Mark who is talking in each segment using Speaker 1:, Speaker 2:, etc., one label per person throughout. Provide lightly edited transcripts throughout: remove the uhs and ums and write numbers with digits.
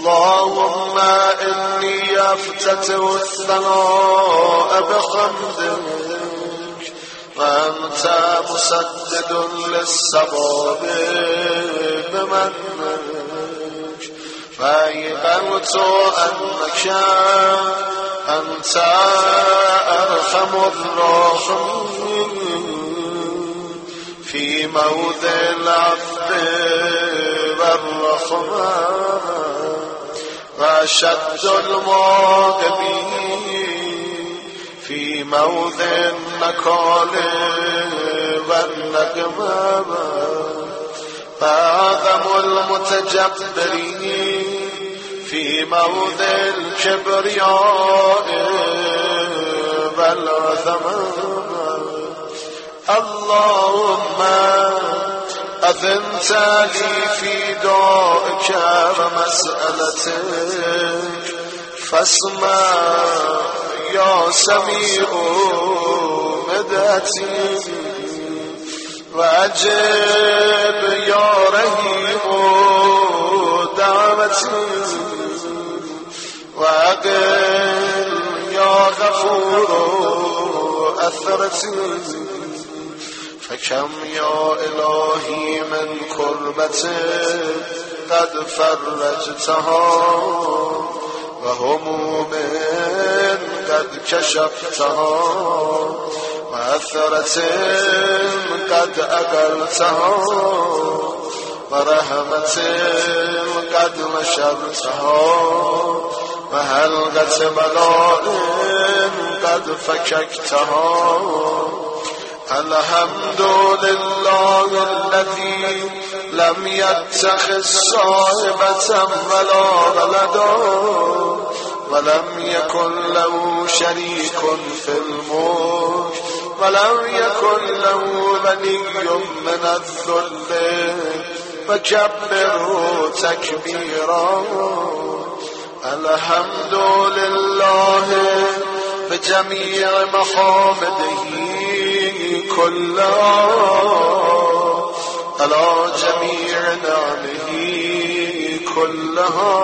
Speaker 1: اللهم إني أفتتح الثناء بحمدك وأنت مسدد للصواب بمنك فأيقنت أنك أنت أرحم الراحمين في موضع العفو والرحمة وأشد المعاقبين في موضع النكال والنقمة وأعظم المتجبرين في موضع الكبرياء والعظمة اللهم أذنت لي في دعائك ومسألتك فاسمع يا سميع مدعتي وأجب يا رحيم دعوتي وأقل يا غفور أثرتي فكم يا إلهي من كربة قد فرجتها وهموم قد كشفتها وأثرة قد أقلتها ورحمة قد نشرتها وهلغة بلاء قد فككتها الحمد لله الذي لم يتخذ صاحبة ولا ولدا ولم يكن له شريك في الملك ولم يكن له ولي من الذل فكبره تكبيرا الحمد لله بجميع محامده كلها على جميع نعمه كلها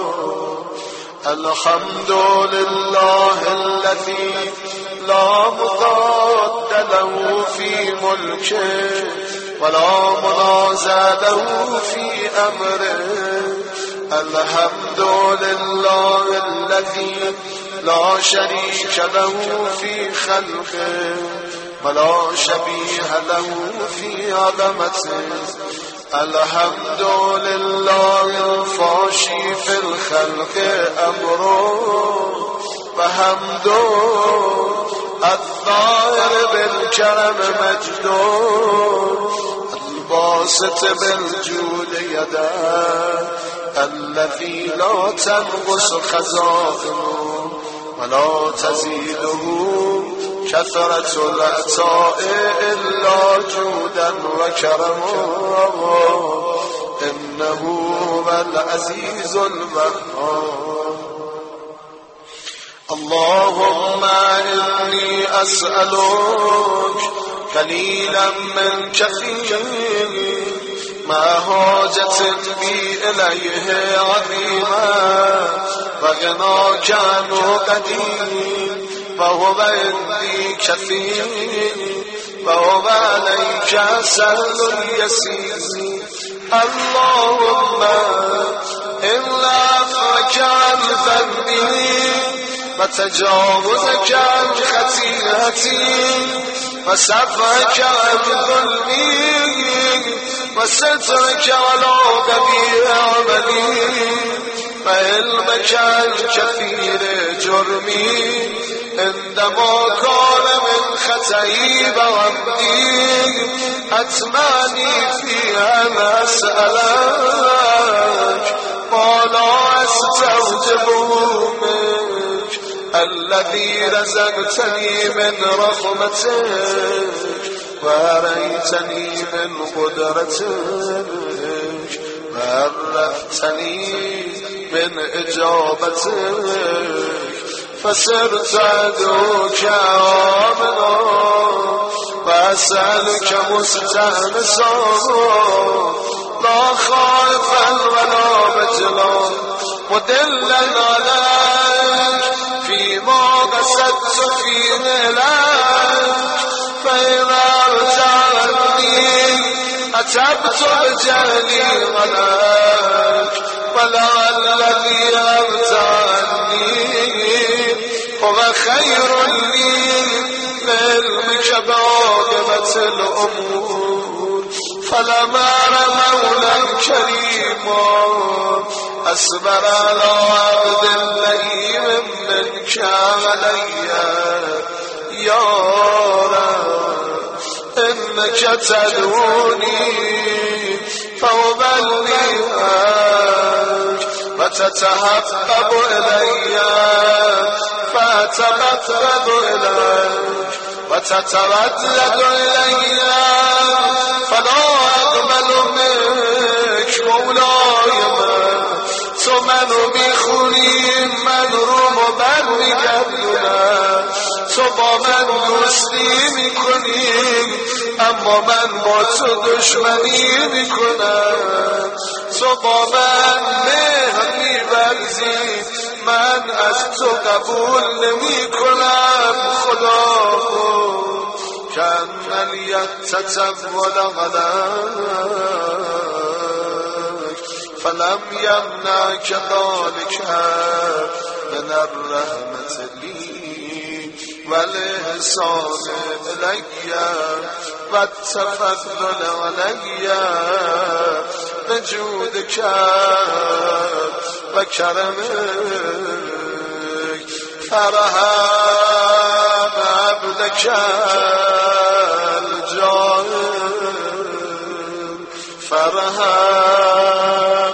Speaker 1: الحمد لله الذي لا مضاد له في ملكه ولا منازع له في أمره الحمد لله الذي لا شريك له في خلقه ولا شبيه له في عظمته الحمد لله الفاشي في الخلق أمره وحمده الظاهر بالكرم مجده الباسط بالجود يده الذي لا تنقص خزائنه ولا تزيده كثرة العطاء إلا جودا وكرما إنه هو العزيز الوهاب اللهم إني أسألك قليلا من كثير ما حاجة بي إليه عظيما وغناك عنه قدير وهو عندي كثير وهو عليك سهل يسير اللهم إلا عفوك عن ذنبي وتجاوزك عن خطيئتي وصفحك عن ظلمي وسترك على بديع عملي وعلمك عن كثير جرمي عندما كان من خطئي وعمدي أتماني فيها أسألك ما لا أستوجبه منك الذي رزقتني من رحمتك وأريتني من قدرتك وعرفتني من إجابتك فصرت أدعوك آمنا وأسألك مستأنسا لا خائفا ولا وجلا مدلا عليك فيما قصدت فيه لك فإذا رجعني أتبت بجهلي عليك ولعل الذي أرجعني هو خير لي بعلمك بعاقبة الأمور فلما مولا كريما أصبر على عبد اللئيم منك علي يا رب إنك تدعوني فأبلغك وتتحبب إلي فأتبتب إليك وتتردد إلي فلا أقبل منك مولاي تو منو میخونی من رو مبرگردونم تو با من دوستی میکنی اما من با تو دشمنی میکنم تو با من مهر می‌ورزی من از تو قبول نمیکنم خدا کن لیتتول غدک فلم یمنعک ذلک من الرحمة لی والإحسان إلی والتفضل علی بجودک وكرمك فرحم عبدك الجاهل فرحم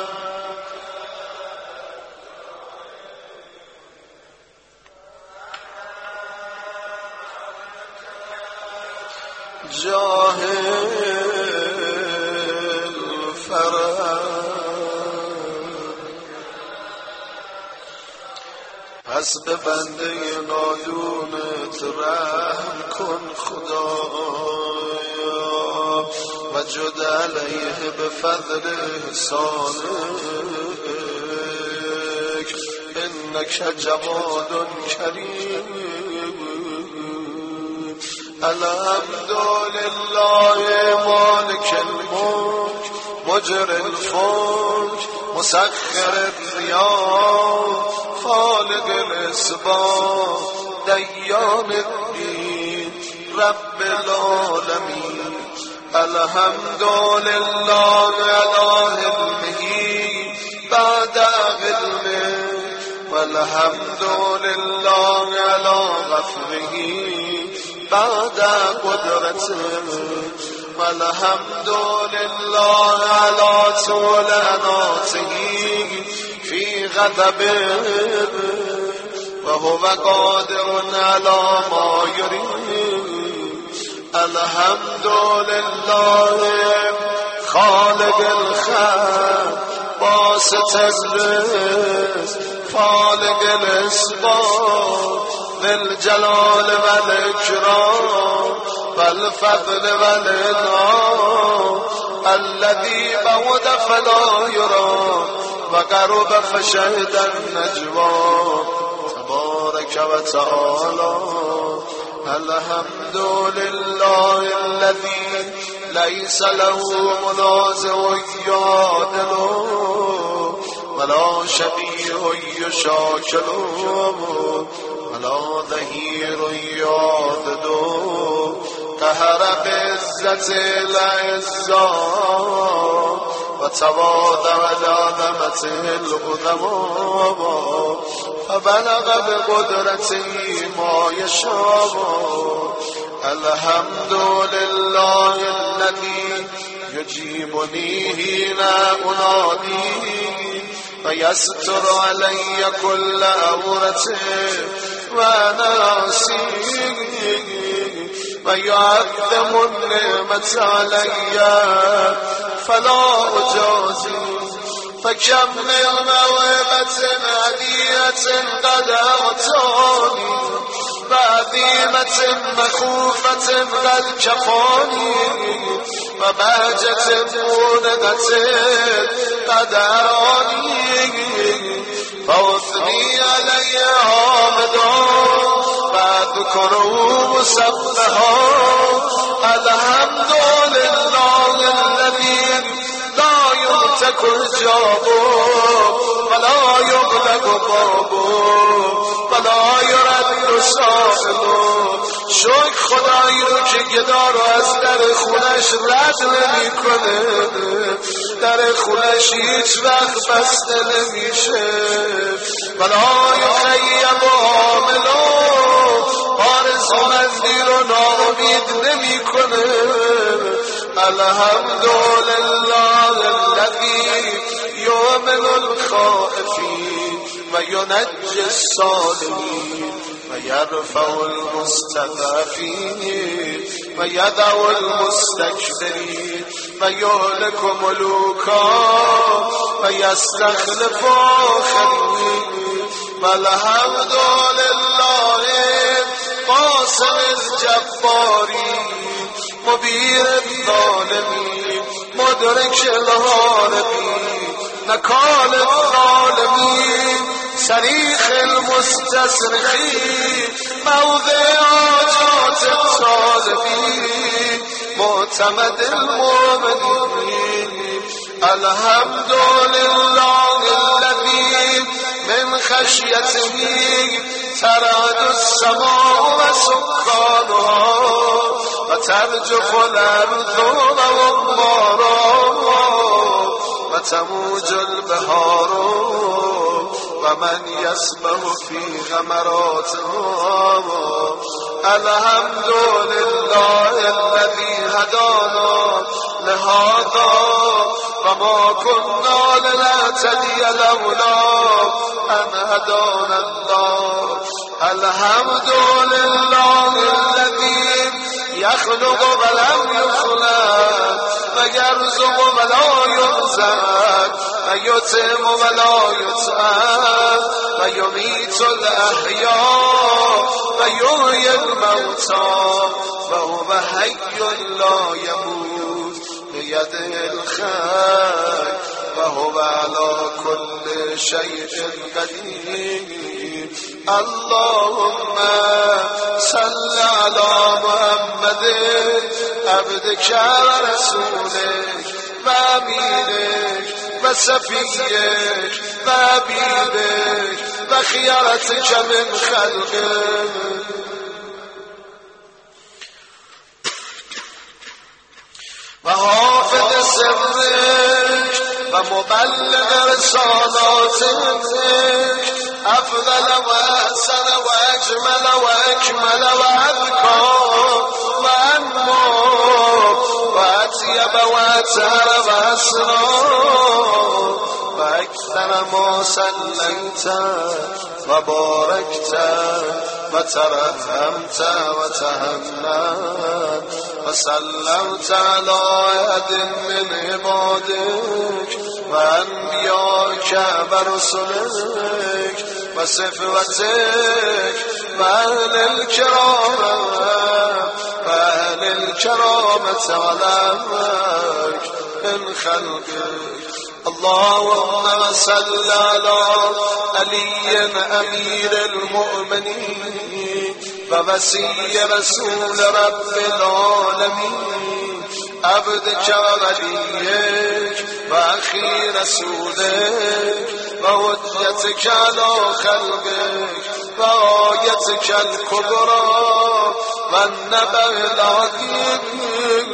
Speaker 1: جاهل فرحم پس به بنده نادونت رحم کن خدایا و جد علیه به فضل احسانک انک جواد کریم الحمدلله مالک الملک مجر الفلک مسخر الرياح خالق الاسباب دیان الدین رب العالمین الحمدلله علی علمه بعد علمه والحمدلله علی غفره بعد قدرته والحمدلله علی طول اناته في غضبه وهو قادر على ما يريد الحمد لله خالق الخلق باسط الرزق خالق الاسباب بالجلال والإكرام والفضل والإنعام الذي بعد فلا يرى وقرب فشهد النجوى تبارك وتعالى الحمد لله الذي ليس له منازع يعادله ولا شبيه يشاكله ولا ظهير يعاضده قهر بعزة العزاء وتواضع لعظمته العظماء فبلغ بقدرته ما يشاء الحمد لله الذي يجيبني حين أناديه ويستر علي كل عورة وأنا عصيه ويعظم النعمة علي فلا أجازي فكم من موهبة هدية قد أعطاني وعظيمة مخوفة قد كفاني وبهجة مولدة قد أراني فاذكروا مسبحا الحمد لله الذي لا يمتك الجاب ولا يبلغ باب ولا يرد سائل. شکر خدایی رو که گدا رو از در خونش رد نمی کنه، در خونش هیچ وقت بسته نمیشه. بلای خیب و عاملو آرزومندی رو ناامید نمی کنه. الحمدلله الذی یؤمن الخائفین و ینجی الصالحین و یرفع المستضعفین و یدع المستکبرین و یهلک ملوکا و یستخلف آخرین. والحمدلله قاسم الجبارین مبیر الظالمین مدرک الهاربین نکال الظالمین صریخ المستصرخین موضع حاجات الطالبین معتمد المؤمنین. الحمدلله الذی من خشیته ترعد السماء و سکانها و ترجف الارض و عمارها و تموج البحار و من یسبح فی غمراتها. الحمدلله الذی هدانا لهذا و ما كنا لنهتدی لولا ان هدانا الله. الحمدلله الذی یخلق ولم یخلق و یرزق ولا یرزق و یطعم ولا یطعم و یمیت الاحیاء و یحیی الموتی و هو حی لا یموت بیده الخیر و هو علی کل شیء قدیر. اللهم صل علی محمد عبدک و رسولک و امیرک و صفیک و حبیبک و خیرتک من خلقک و حافظ سرک و مبلغ رسالاتک افضل و احسن و اجمل و اکمل و اذکا و انما و اطیب و اطهر و اسرار و اکثر ما صلیت و بارکت و ترحمت و تهنت و سلمت علی احد من عبادک و انبیاک و رسلک و صفوتک و اهل الكرامت علمک من خلقک. اللهم صل على علي امير المؤمنين ووصي رسول رب العالمين عبدك ووليك واخي رسولك وحجتك على خلقك وآيتك الكبرى والنبأ العظيم.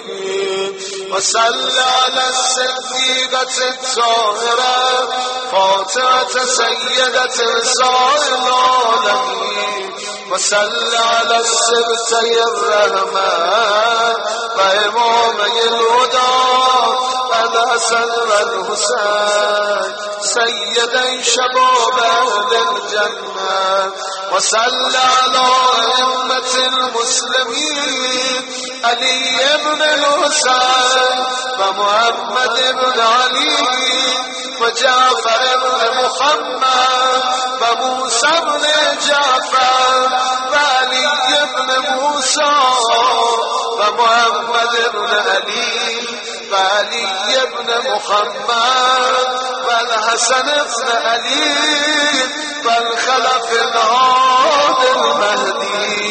Speaker 1: وصل على الصديقة الطاهرة فاطمة سيدة نساء العالمين. وصل على السبتي الرحمن وإمامي الهدى الحسن والحسين سيدي شباب أهل الجنة. وصل على أئمة المسلمين علي بن الحسين ومحمد بن علي وجعفر بن محمد وموسى بن جعفر وعلي بن موسى ومحمد بن علي وعلي بن محمد والحسن بن علي والخلف الهادي المهدي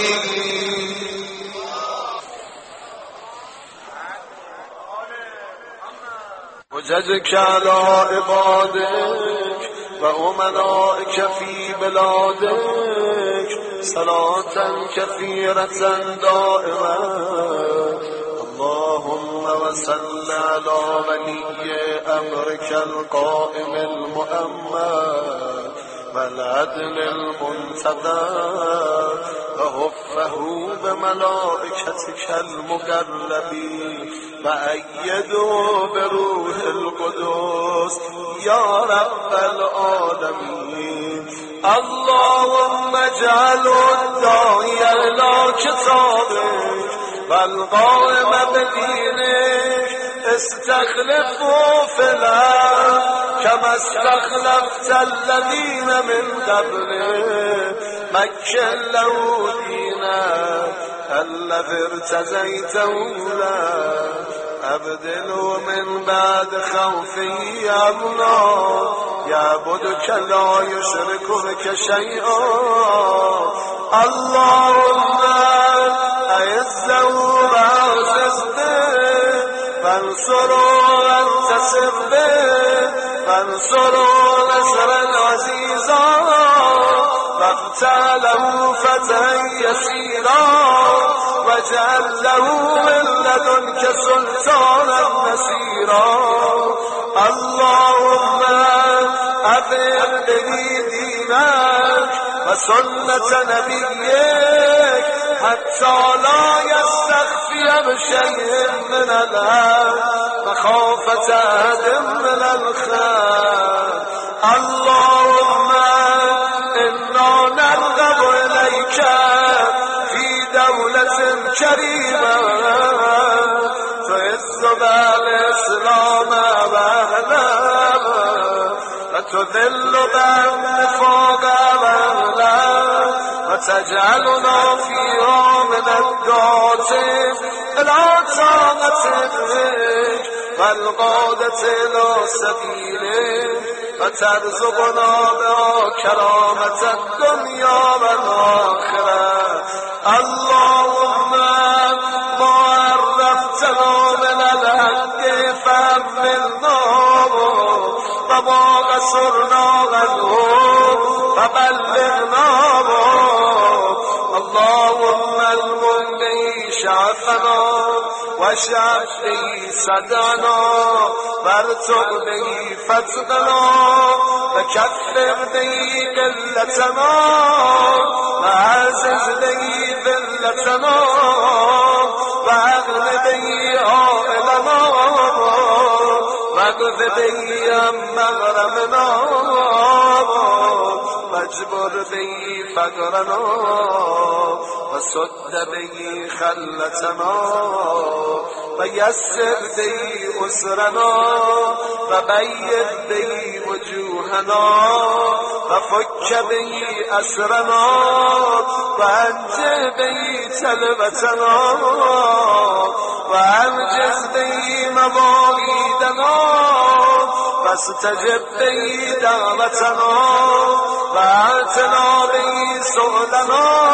Speaker 1: حججك على عبادك وأمنائك في بلادك صلاة كثيرة دائمة. اللهم وصل على ولي أمرك القائم المؤمن والعدل المنتظر وهفه بملائكتك المقربين وأيده بروح القدس يا رب العالمين. اللهم اجعل الداعي إلى كتابك والقائم بدينك استخلفه في الأرض كما استخلفت الذين من قبله. مكن له دينك الذي ارتزيته له أبدله من بعد خوفه أمنا يعبدك لا يشرك بك شيئا. اللهم أعزه وأعزز به وانصره وانتصر به وانصره نصرا عزيزا وافتح له فتحا يسيرا واجعل له من لدنك سلطانا نصيرا. اللهم أظهر به دينك وسنة نبيك حتى لا يستخفي بشيء من الأرض مخافة أحد من الخير. اللهم إنا نرغب إليك في دولة كريمة تعز بها الإسلام وأهله وتذل بها النفاق وأهله وتجعلنا فيها من الدعاة إلى طاعتك والقادة إلى سبيلك وترزقنا بها كرامة الدنيا والآخرة. اللهم ما عرفتنا من الحق فأملناه وما قصرنا عنه فبلغناه. اللهم المن به شعفنا واشعف به صدعنا وارتق به فتقنا وكفر به قلتنا وعزز به ذلتنا واغن به عائلنا واقض به عن مغرمنا واجبر به فقرنا وسد به خلتنا ويسر به أسرنا وبيض به وجوهنا وفك به أسرنا وأنجه به تلبتنا وأنجز به مواعيدنا واستجب به دعوتنا وآتنا به سؤلنا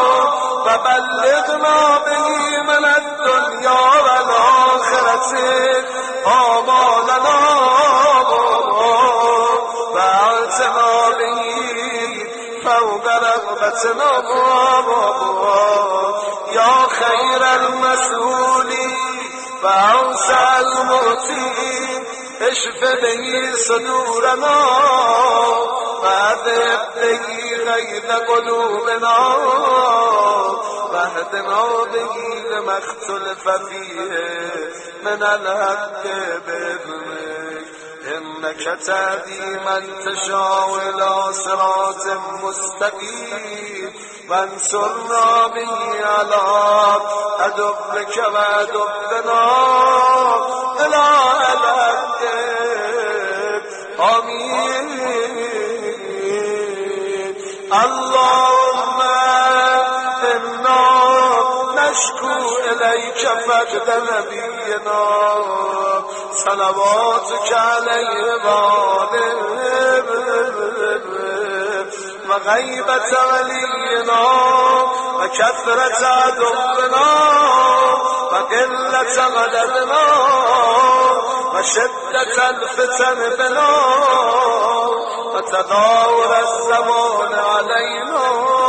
Speaker 1: وبلغنا به من الدنيا والآخرة آمالنا وآتنا به فوق رغبتنا يا خير المسؤولين وأوسع المعطين اشف به صدورنا وأذهب به غيظ قلوبنا واهدنا به لما اختلف فيه من الحق بإذنك إنك تهدي من تشاء إلى صراط مستقيم وانصرنا به على عدوك وعدونا إلى الحق. آمين. اللهم إنا نشكو إليك فقد نبينا صلواتك عليه وآله وغيبة ولينا وكثرة عدونا وقلة مددنا وشدة الفتن بنا وتداول الزمان علينا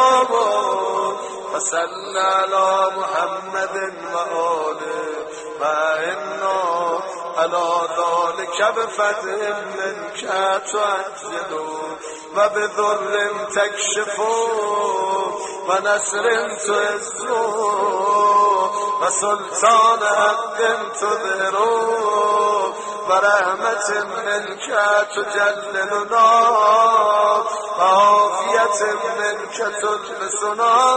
Speaker 1: فصل على محمد وآله فإنا على ذلك بفتح منك تعجل وبذل تكشف ونصر تعز وسلطان حق تظهر ورحمة منك تجللنا وعافية منك تلبسنا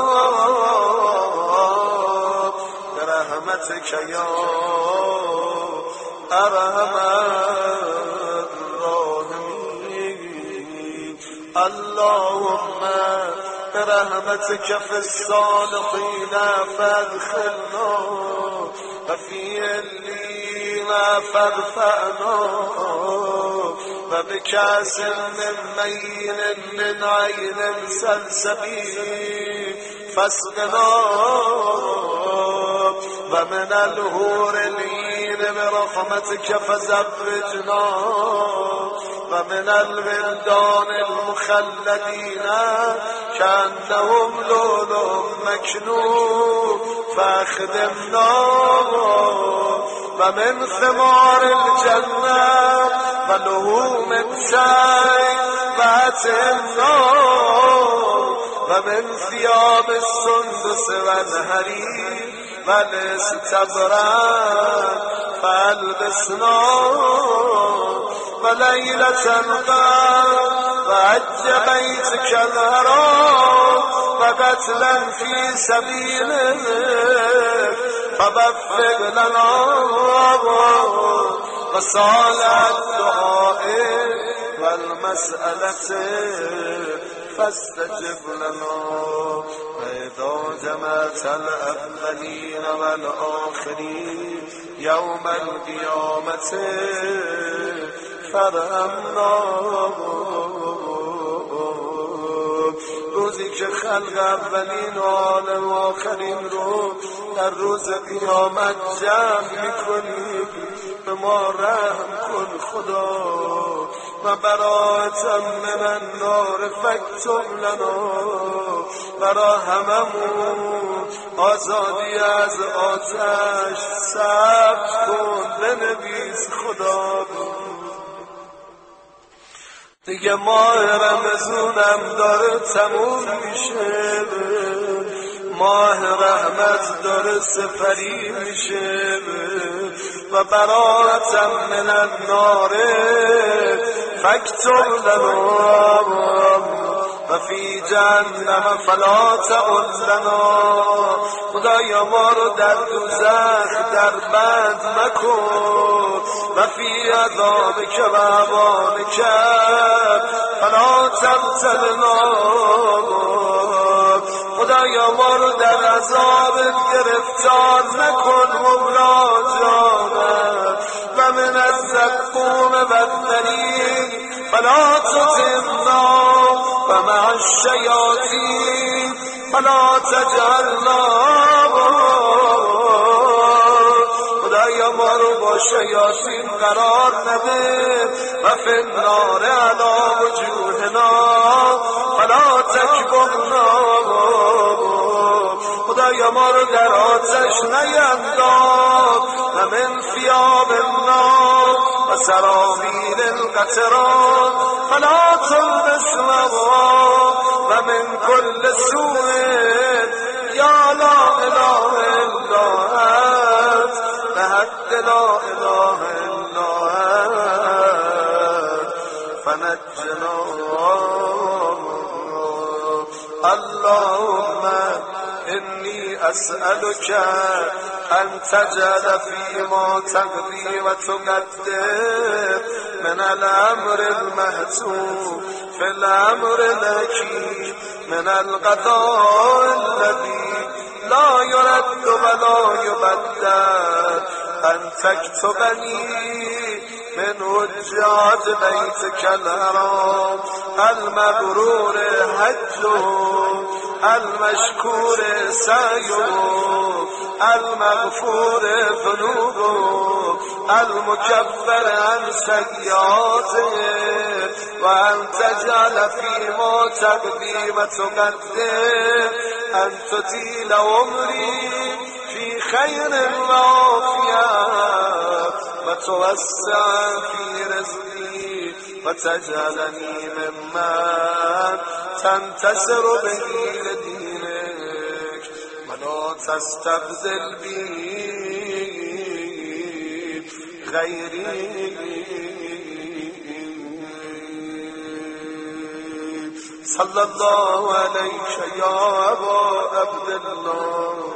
Speaker 1: برحمتك يا أرحم الراحمين. اللهم برحمتك في الصالحين فادخلنا وفي اللين فارفعنا وبكاس من مين من عين سلسبيل فاسقنا ومن الهور العين برحمتك فزوجنا ومن الولدان المخلدين كأنهم لؤلؤ مكنون فاخدمنا ومن ثمار الجنة ولحوم الطير فأطعمنا ومن ثياب السندس والحرير والاستبرق فألبسنا وليلة القدر وحج بيتك الحرام وقتلا في سبيلك فوفق لنا وصالح الدعاء والمسألة فاستجب لنا. وإذا جمعت الأولين والآخرين يوم القيامة فارحمنا روزی که خلق اولین و عالم آخرین رو در روز قیامت جمع میکنی به ما رحم کن خدا و برایت من النار فاکتب لنا برا هممون آزادی از آتش ثبت کن بنویس خدا. دیگه ماه رمضانم داره تموم میشه ماه رحمت داره سفری میشه و براتم من النار فاکتب لنا و فی جهنم فلا تعذنا. خدایا ما رو در دوزخ در بند مکن و فی عذابک و عوانک فلا تبتلنا. خدایا ما رو در عذابت گرفتار نکن مولا جانم و من الزقوم والطریق فلا تطعمنا و مع الشیاطین فلا تجعلنا. خدایا ما رو با شیاطین قرار نده و فی النار علی وجوهنا فلا تکبرنا. خدایا ما رو در آتش نینداز و من ثیاب النار و سرابیل القطران فلا تلبسنا و من کل سوء یا لا اله الا انت به حق لا اله الا انت فنجنا. اللهم انی اسألك ان تجعل فيما تقضي وتقدر من الامر المحتوم في الامر الحكيم من القضاء الذي لا يرد ولا يبدل ان تكتبني من حجاج بيتك الحرام المبرور حجه المشکور سعیو المغفور ذنوبه المكفر عن سيئاته وأن تجعل فيما تقديم تقدم أن تطيل عمري في خير وعافية وتوسع في رزقي وتجعلني ممن تنتصر به لدينك ولا تستبدل بي غيري. صلى الله عليك يا أبا عبد الله.